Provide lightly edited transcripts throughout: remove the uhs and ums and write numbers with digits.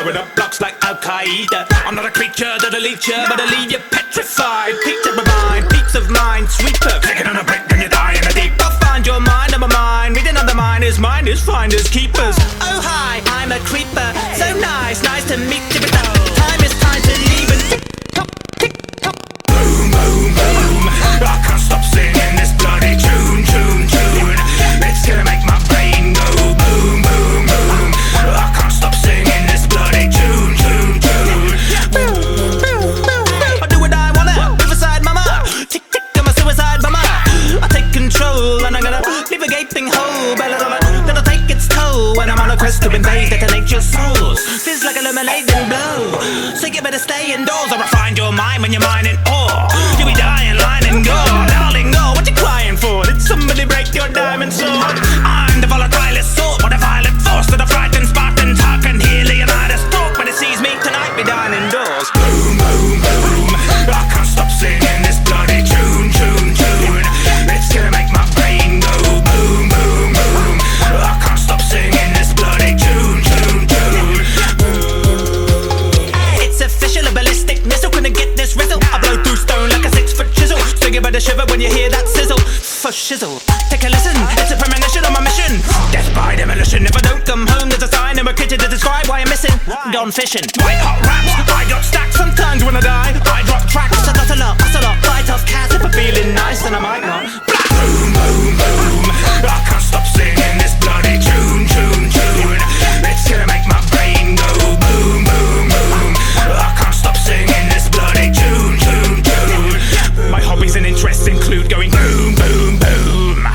blowing up blocks like Al-Qaeda. I'm not a creature that'll eat you, but I'll leave you petrified. Peaks of my mind, peaks of mind, sweeper. Clicking on a brick and you die in the deep. I'll find your mind on my mind. Reading on the miners, minders, finders, keepers. Oh hi, I'm a creeper. So nice, nice to meet you, but time is time to leave and tick-tock, tick-tock. Boom, boom, boom. I can't stop singing this bloody tune, tune, tune. It's gonna make my brain go boom, boom, boom. I can't stop singing this bloody tune, tune, tune. Boom, boom, boom. I do what I wanna, Riverside mama. Tick, tick, I'm a suicide bomber. I take control and I'm gonna leave a gaping hole. That'll take its toll when I'm on a quest to invade, detonate your souls. Feels like a lemonade and blow. So you better stay indoors or I'll find your mind when you're mining ore. You'll be dying, line and go. Darling, go, what you crying for? Did somebody break your diamond sword? I'm the volatilest sort, what a violent force to the frightened Spartan talk and hear Leonidas talk. When it sees me tonight, be dying indoors. Boom, boom, boom. I can't stop singing this bloody tune, tune, tune. It's gonna make my brain go boom, boom, boom. I can't stop singing this bloody tune, tune, tune. It's official, a ballistic missile. Couldn't get this rizzle. I blow through stone like a 6-foot chisel. Still give it a shiver when you hear that sizzle. For shizzle, take a listen. It's a premonition on my mission. Death by demolition. If I don't come home, there's a sign and a kitchen to describe why I'm missing. Gone fishing. White hot raps. I got stacks. Sometimes when I die, I drop tracks. So not a lot, bite off cats. If I'm feeling nice, then I might not. Boom, boom, boom. I can't stop singing this bloody tune, tune, tune. It's gonna make my brain go boom, boom, boom. I can't stop singing this bloody tune, tune, tune. My hobbies and interests include going boom, boom, boom.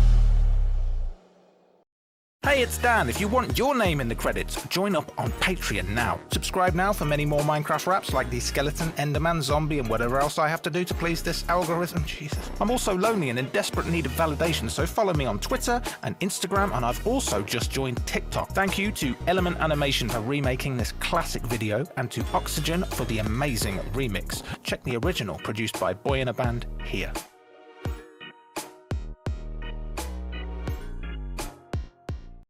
Hey, it's Dan. If you want your name in the credits, join up on Patreon now. Subscribe now for many more Minecraft raps like the Skeleton, Enderman, Zombie, and whatever else I have to do to please this algorithm. Jesus. I'm also lonely and in desperate need of validation, so follow me on Twitter and Instagram, and I've also just joined TikTok. Thank you to Element Animation for remaking this classic video, and to Oxygen for the amazing remix. Check the original produced by Boy in a Band here.